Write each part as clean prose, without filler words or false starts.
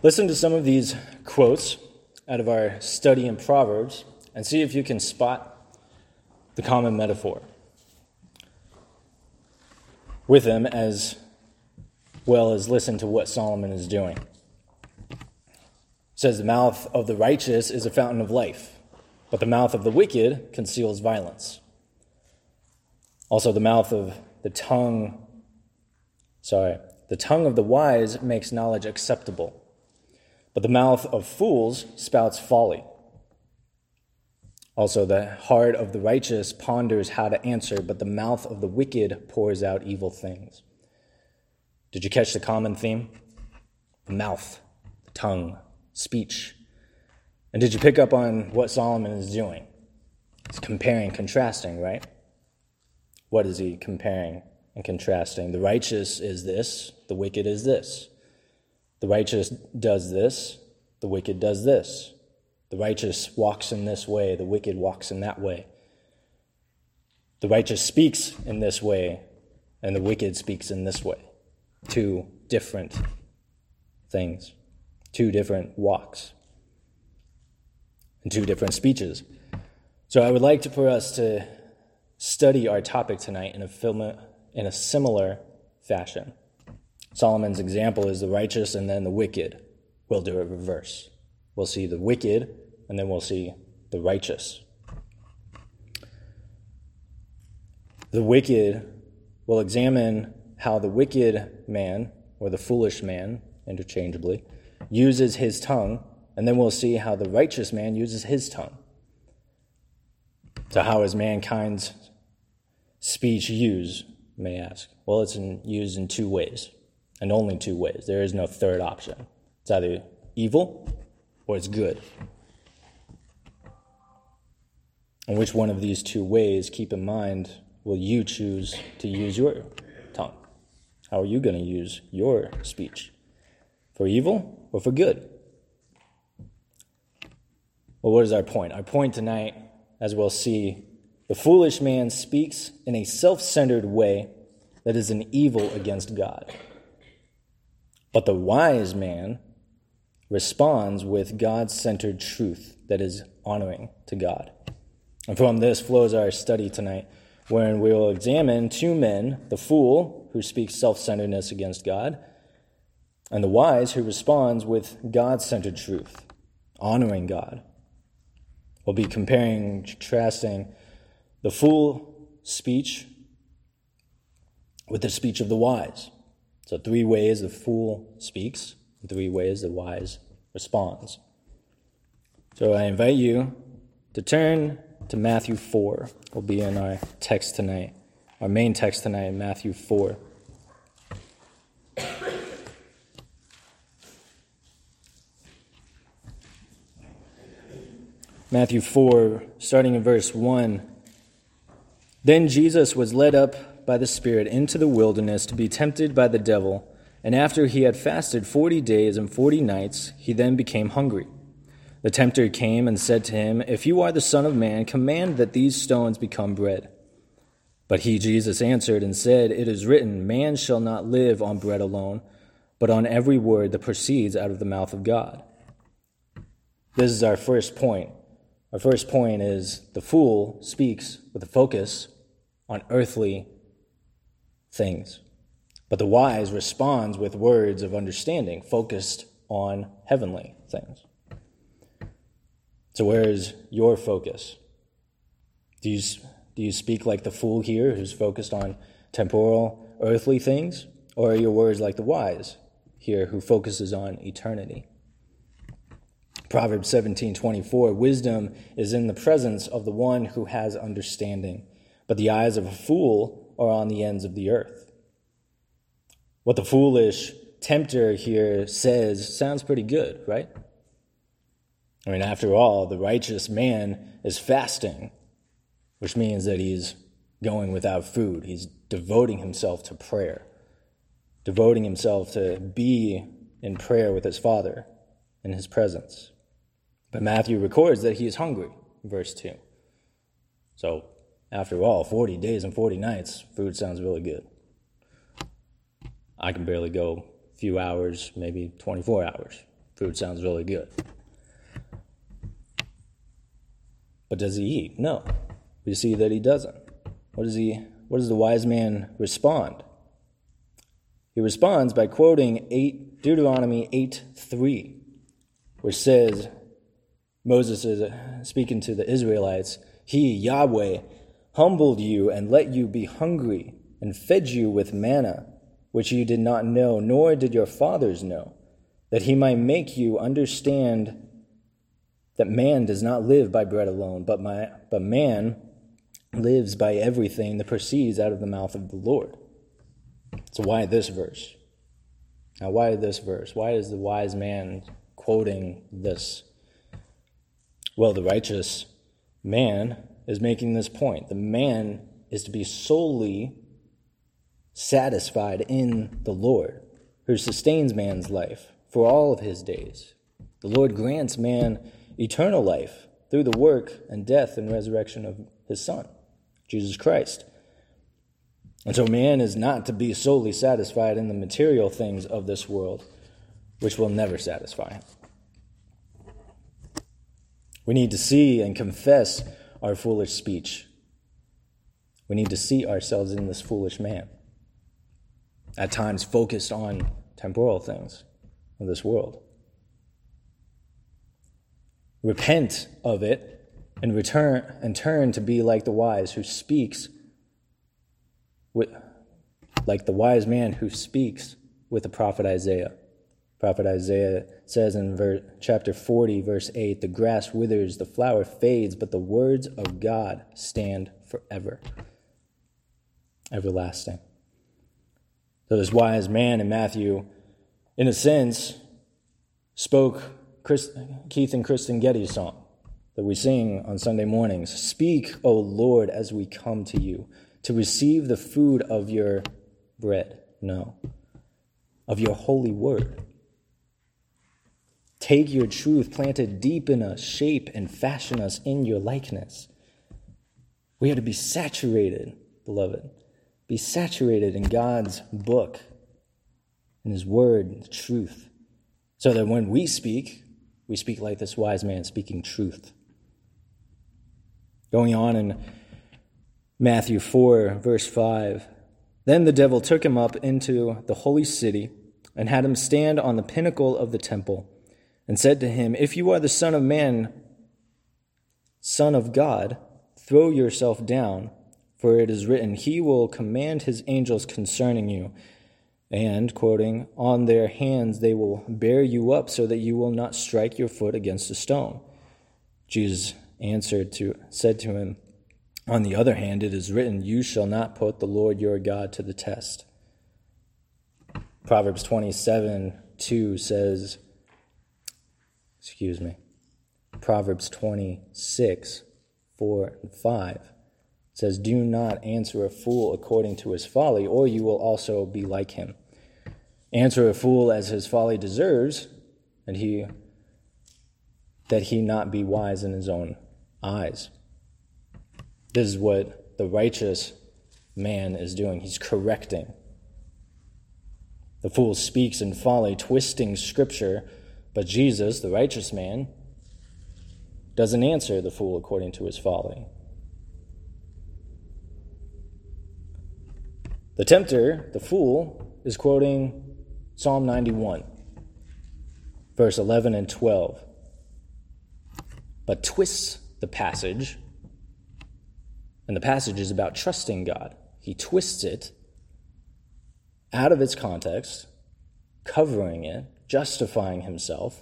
Listen to some of these quotes out of our study in Proverbs and see if you can spot the common metaphor with them, as well as listen to what Solomon is doing. It says, the mouth of the righteous is a fountain of life, but the mouth of the wicked conceals violence. Also, the tongue of the wise makes knowledge acceptable, but the mouth of fools spouts folly. Also, the heart of the righteous ponders how to answer, but the mouth of the wicked pours out evil things. Did you catch the common theme? The mouth, the tongue, speech. And did you pick up on what Solomon is doing? He's comparing, contrasting, right? What is he comparing and contrasting? The righteous is this, the wicked is this. The righteous does this, the wicked does this. The righteous walks in this way, the wicked walks in that way. The righteous speaks in this way, and the wicked speaks in this way. Two different things, two different walks, and two different speeches. So I would like for us to study our topic tonight in a similar fashion. Solomon's example is the righteous and then the wicked. We'll do it reverse. We'll see the wicked, and then we'll see the righteous. The wicked, will examine how the wicked man, or the foolish man, interchangeably, uses his tongue, and then we'll see how the righteous man uses his tongue. So how is mankind's speech used, you may ask? Well, it's used in two ways, and only two ways. There is no third option. It's either evil or it's good. And which one of these two ways, keep in mind, will you choose to use your tongue? How are you going to use your speech? For evil or for good? Well, what is our point? Our point tonight, as we'll see, the foolish man speaks in a self-centered way that is an evil against God. But the wise man responds with God-centered truth that is honoring to God. And from this flows our study tonight, wherein we will examine two men, the fool, who speaks self-centeredness against God, and the wise, who responds with God-centered truth, honoring God. We'll be comparing, contrasting the fool speech with the speech of the wise. So 3 ways the fool speaks, and 3 ways the wise responds. So I invite you to turn to Matthew 4. We'll be in our text tonight, our main text tonight, Matthew 4. Matthew 4, starting in verse 1. Then Jesus was led up by the Spirit into the wilderness to be tempted by the devil, and after he had fasted 40 days and 40 nights, he then became hungry. The tempter came and said to him, "If you are the Son of Man, command that these stones become bread." But he, Jesus, answered and said, "It is written, man shall not live on bread alone, but on every word that proceeds out of the mouth of God." This is our first point. Our first point is the fool speaks with a focus on earthly things, but the wise responds with words of understanding focused on heavenly things. So where is your focus? Do you speak like the fool here, who's focused on temporal, earthly things? Or are your words like the wise here, who focuses on eternity? Proverbs 17:24, wisdom is in the presence of the one who has understanding, but the eyes of a fool are on the ends of the earth. What the foolish tempter here says sounds pretty good, right? I mean, after all, the righteous man is fasting, which means that he's going without food. He's devoting himself to prayer, devoting himself to be in prayer with his Father in his presence. But Matthew records that he is hungry, verse 2. So, after all, 40 days and 40 nights, food sounds really good. I can barely go a few hours, maybe 24 hours Food sounds really good. But does he eat? No. We see that he doesn't. What does the wise man respond? He responds by quoting Deuteronomy 8:3, which says, Moses is speaking to the Israelites, He, Yahweh, humbled you and let you be hungry and fed you with manna, which you did not know, nor did your fathers know, that he might make you understand that man does not live by bread alone, but man lives by everything that proceeds out of the mouth of the Lord. So why this verse? Now, why this verse? Why is the wise man quoting this? Well, the righteous man is making this point. The man is to be solely satisfied in the Lord, who sustains man's life for all of his days. The Lord grants man eternal life through the work and death and resurrection of his Son, Jesus Christ. And so man is not to be solely satisfied in the material things of this world, which will never satisfy him. We need to see and confess our foolish speech. We need to see ourselves in this foolish man, at times focused on temporal things of this world. Repent of it and turn to be like the wise who speaks like the wise man who speaks with the prophet Isaiah. Prophet Isaiah says in chapter 40, verse 8, the grass withers, the flower fades, but the words of God stand forever. Everlasting. So this wise man in Matthew, in a sense, spoke Keith and Kristen Getty's song that we sing on Sunday mornings. Speak, O Lord, as we come to you, to receive the food of your bread. No, of your holy word. Take your truth planted deep in us, shape and fashion us in your likeness. We are to be saturated, beloved. Be saturated in God's book, in his word, the truth. So that when we speak like this wise man speaking truth. Going on in Matthew 4, verse 5, then the devil took him up into the holy city and had him stand on the pinnacle of the temple and said to him, if you are the Son of Man, Son of God, throw yourself down, for it is written, he will command his angels concerning you. And, quoting, on their hands they will bear you up so that you will not strike your foot against a stone. Jesus said to him, on the other hand, it is written, you shall not put the Lord your God to the test. Proverbs 27:2 says, Proverbs 26:4-5 says, do not answer a fool according to his folly, or you will also be like him. Answer a fool as his folly deserves, and that he not be wise in his own eyes. This is what the righteous man is doing. He's correcting. The fool speaks in folly, twisting Scripture, but Jesus, the righteous man, doesn't answer the fool according to his folly. The tempter, the fool, is quoting Psalm 91, verse 11 and 12, but twists the passage, and the passage is about trusting God. He twists it out of its context, covering it, justifying himself,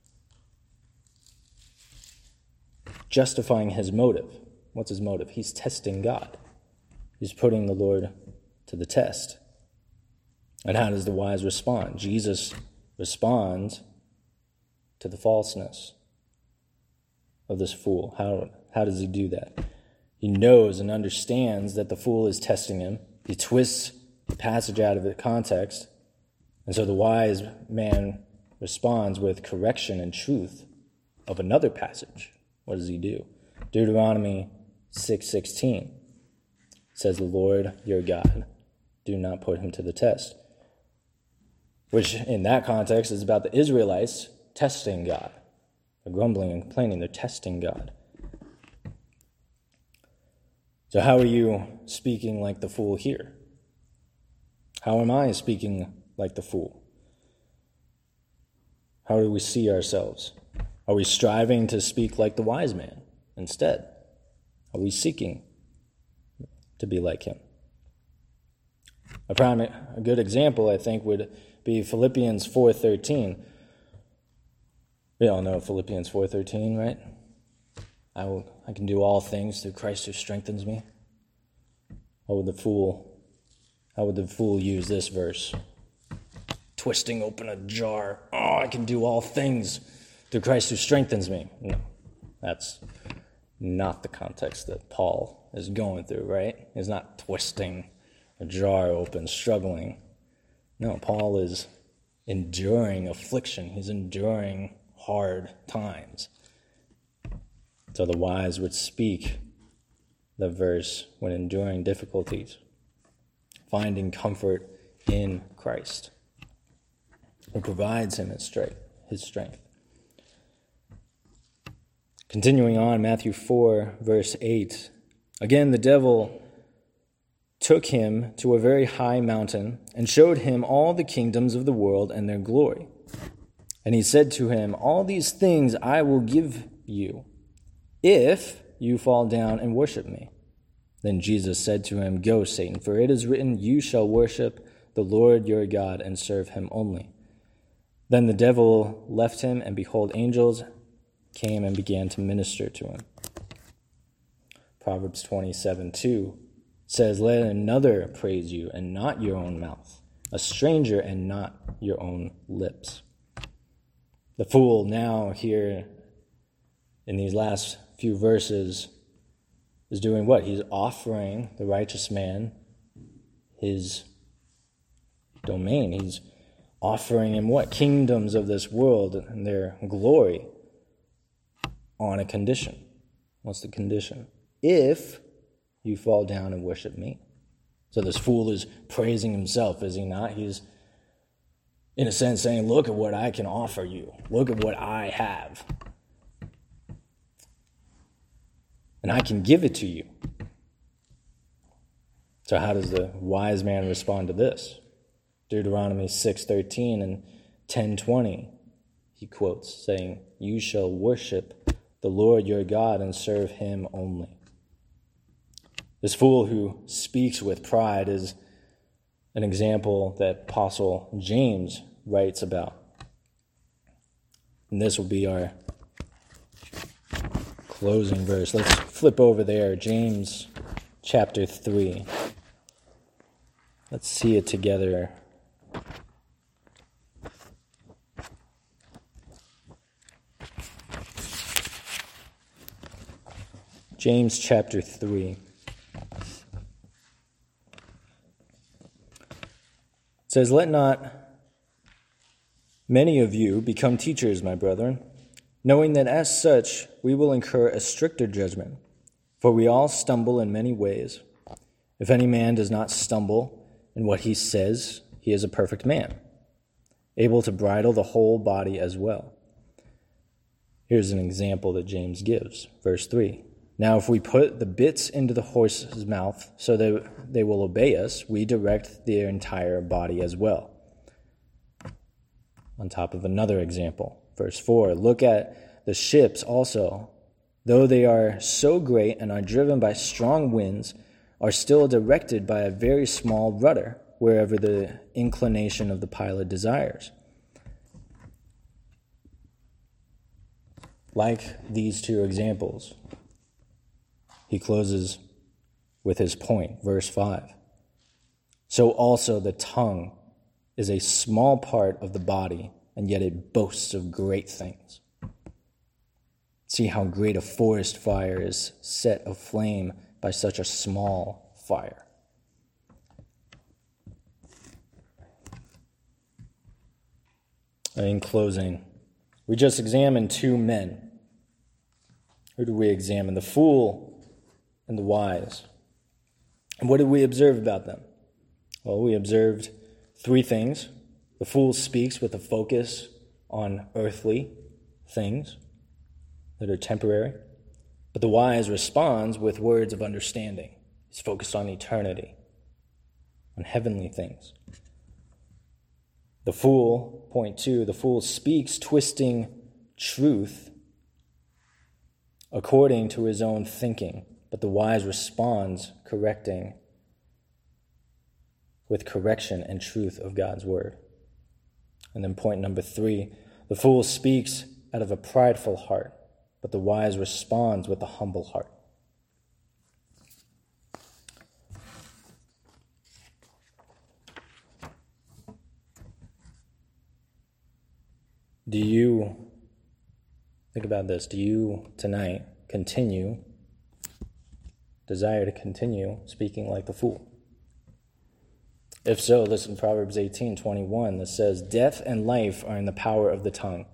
justifying his motive. What's his motive? He's testing God. He's putting the Lord to the test. And how does the wise respond? Jesus responds to the falseness of this fool. How does he do that? He knows and understands that the fool is testing him. He twists the passage out of its context. And so the wise man responds with correction and truth of another passage. What does he do? Deuteronomy 6:16 says, the Lord your God, do not put him to the test. Which in that context is about the Israelites testing God. They're grumbling and complaining. They're testing God. So how are you speaking like the fool here? How am I speaking like the fool? How do we see ourselves? Are we striving to speak like the wise man instead? Are we seeking to be like him? A good example, I think, would be Philippians 4:13. We all know Philippians 4:13, right? I can do all things through Christ who strengthens me. How would the fool use this verse? Twisting open a jar. Oh, I can do all things through Christ who strengthens me. No, that's not the context that Paul is going through, right? He's not twisting a jar open, struggling. No, Paul is enduring affliction. He's enduring hard times. So the wise would speak the verse when enduring difficulties, finding comfort in Christ, who provides him his strength. Continuing on, Matthew 4, verse 8. Again, the devil took him to a very high mountain and showed him all the kingdoms of the world and their glory. And he said to him, all these things I will give you, if you fall down and worship me. Then Jesus said to him, go, Satan, for it is written, you shall worship the Lord your God and serve him only. Then the devil left him, and behold, angels came and began to minister to him. Proverbs 27:2 says, let another praise you, and not your own mouth, a stranger and not your own lips. The fool now here in these last few verses is doing what? He's offering the righteous man his domain. He's offering him what? Kingdoms of this world and their glory on a condition. What's the condition? If you fall down and worship me. So this fool is praising himself, is he not? He's, in a sense, saying, look at what I can offer you. Look at what I have. And I can give it to you. So how does the wise man respond to this? Deuteronomy 6:13 and 10:20, he quotes, saying, you shall worship the Lord your God and serve him only. This fool who speaks with pride is an example that Apostle James writes about. And this will be our closing verse. Let's flip over there, James chapter 3. Let's see it together. James chapter 3. It says, let not many of you become teachers, my brethren, knowing that as such we will incur a stricter judgment. For we all stumble in many ways. If any man does not stumble in what he says, he is a perfect man, able to bridle the whole body as well. Here's an example that James gives. Verse 3. Now if we put the bits into the horse's mouth so that they will obey us, we direct their entire body as well. On top of another example. Verse 4. Look at the ships also. Though they are so great and are driven by strong winds, are still directed by a very small rudder, wherever the inclination of the pilot desires. Like these two examples, he closes with his point, verse 5. So also the tongue is a small part of the body, and yet it boasts of great things. See how great a forest fire is set aflame by such a small fire. In closing, we just examined two men. Who did we examine? The fool and the wise. And what did we observe about them? Well, we observed three things. The fool speaks with a focus on earthly things that are temporary, but the wise responds with words of understanding. He's focused on eternity, on heavenly things. The fool, point 2, the fool speaks twisting truth according to his own thinking, but the wise responds correcting with correction and truth of God's word. And then point number 3, the fool speaks out of a prideful heart, but the wise responds with a humble heart. Do you, think about this, do you tonight desire to continue speaking like the fool? If so, listen to Proverbs 18:21 that says, "Death and life are in the power of the tongue."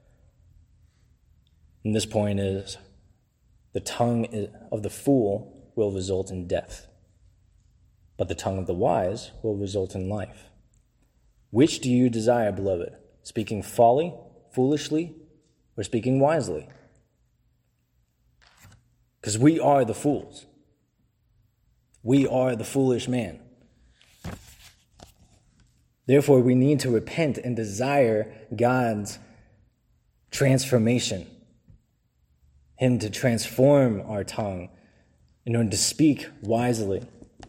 And this point is, the tongue of the fool will result in death, but the tongue of the wise will result in life. Which do you desire, beloved? Speaking folly, foolishly, or speaking wisely? Because we are the fools. We are the foolish man. Therefore, we need to repent and desire God's transformation, Him to transform our tongue in order to speak wisely.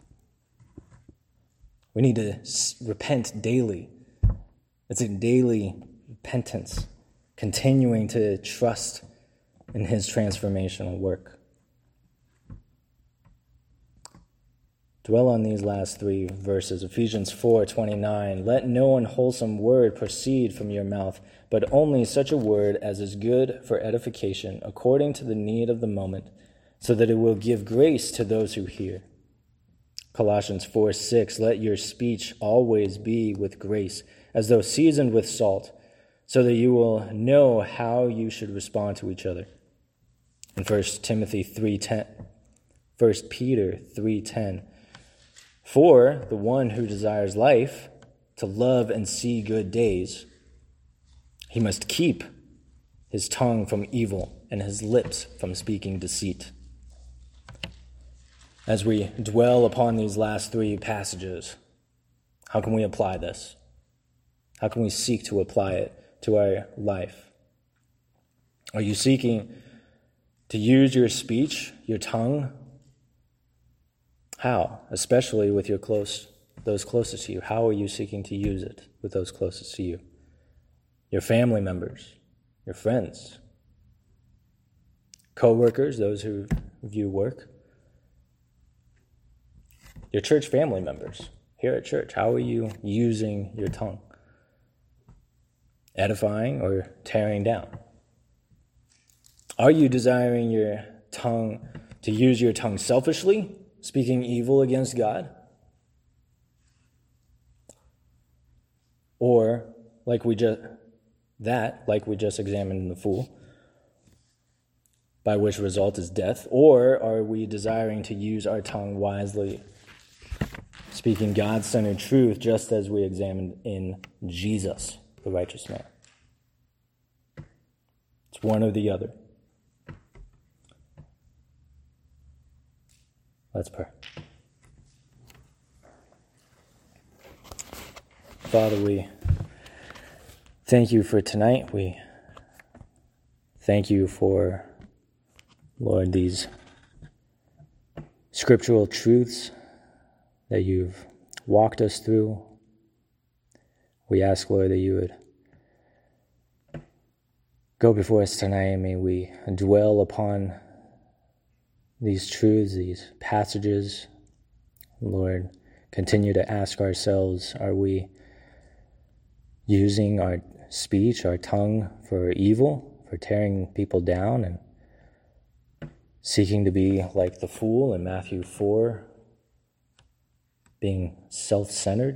We need to repent daily. It's a daily repentance, continuing to trust in His transformational work. Dwell on these last 3 verses. Ephesians 4:29. "Let no unwholesome word proceed from your mouth, but only such a word as is good for edification, according to the need of the moment, so that it will give grace to those who hear." Colossians 4:6. "Let your speech always be with grace, as though seasoned with salt, so that you will know how you should respond to each other." In 1 Peter 3:10. "For the one who desires life, to love and see good days, he must keep his tongue from evil and his lips from speaking deceit." As we dwell upon these last 3 passages, how can we apply this? How can we seek to apply it to our life? Are you seeking to use your speech, your tongue? How? Especially with those closest to you. How are you seeking to use it with those closest to you? Your family members, your friends, co-workers, those who view work, your church family members here at church. How are you using your tongue? Edifying or tearing down? Are you desiring your tongue to use your tongue selfishly, speaking evil against God? Or, like we just examined in the fool, by which result is death? Or are we desiring to use our tongue wisely, speaking God-centered truth, just as we examined in Jesus, the righteous man? It's one or the other. Let's pray. Father, we thank you for tonight. We thank you for, Lord, these scriptural truths that you've walked us through. We ask, Lord, that you would go before us tonight, and may we dwell upon these truths, these passages. Lord, continue to ask ourselves, are we using our speech, our tongue for evil, for tearing people down and seeking to be like the fool in Matthew 4, being self-centered?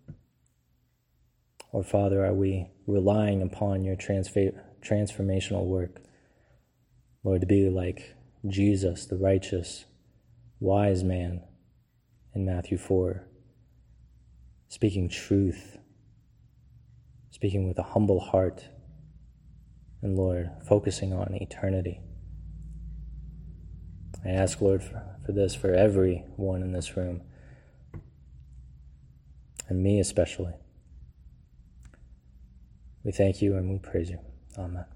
Or, Father, are we relying upon your transformational work, Lord, to be like Jesus, the righteous, wise man in Matthew 4, speaking truth, speaking with a humble heart, and, Lord, focusing on eternity. I ask, Lord, for this for everyone in this room, and me especially. We thank you and we praise you. Amen.